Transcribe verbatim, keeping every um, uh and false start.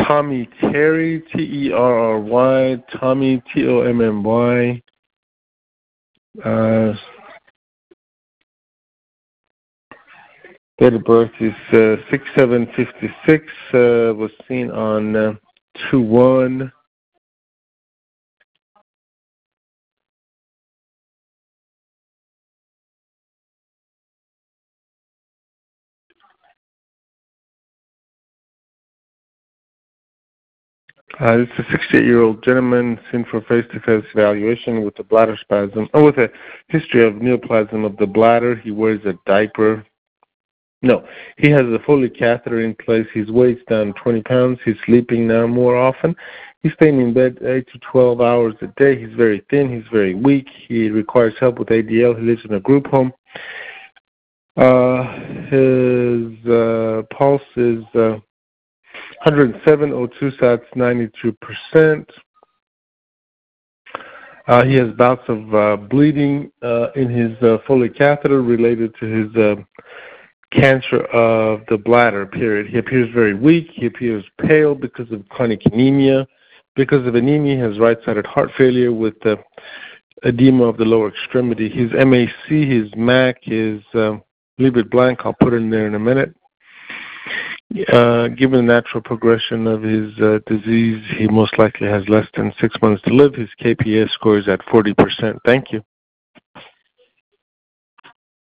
Tommy Terry, T E R R Y, Tommy, T O M M Y. Uh, date of birth is uh, six seven fifty-six, uh, was seen on uh, two one. Uh, this is a sixty-eight-year-old gentleman seen for face-to-face evaluation with a bladder spasm, or with a history of neoplasm of the bladder. He wears a diaper. No, he has a Foley catheter in place. His weight's down twenty pounds. He's sleeping now more often. He's staying in bed eight to twelve hours a day. He's very thin. He's very weak. He requires help with A D L. He lives in a group home. Uh, his uh, pulse is uh, one hundred seven, O two sats ninety-two percent. Uh, he has bouts of uh, bleeding uh, in his uh, Foley catheter related to his uh, cancer of the bladder, period. He appears very weak. He appears pale because of chronic anemia. Because of anemia, he has right-sided heart failure with uh, edema of the lower extremity. His M A C, his M A C is, uh, leave it blank. I'll put it in there in a minute. Uh, given the natural progression of his uh, disease, he most likely has less than six months to live. His K P S score is at forty percent. Thank you.